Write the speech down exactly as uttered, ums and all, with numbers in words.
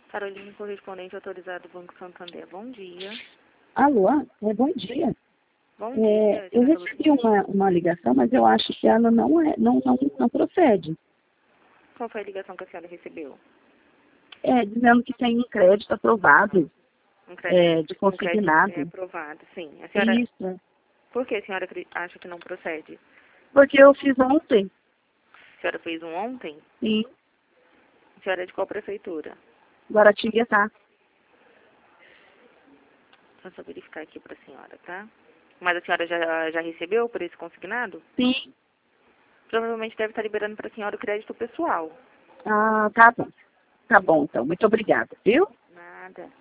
Carolina, correspondente autorizado do Banco Santander. Bom dia. Alô, é, bom dia. Bom É, dia. eu recebi uma, uma ligação, mas eu acho que ela não, é, não, não, não procede. Qual foi a ligação que a senhora recebeu? É, dizendo que tem um crédito aprovado, Um crédito, é, de um crédito consignado. é aprovado, sim. A senhora, Isso, por que a senhora acri- acha que não procede? porque eu fiz ontem. A senhora fez um ontem? Sim, A senhora é de qual prefeitura? Guaratinguetá. Deixa eu só verificar aqui para a senhora, tá? Mas a senhora já, já recebeu por esse consignado? Sim. Provavelmente deve estar liberando para a senhora o crédito pessoal. Ah, tá bom. Tá bom, então. Muito obrigada, viu? Nada.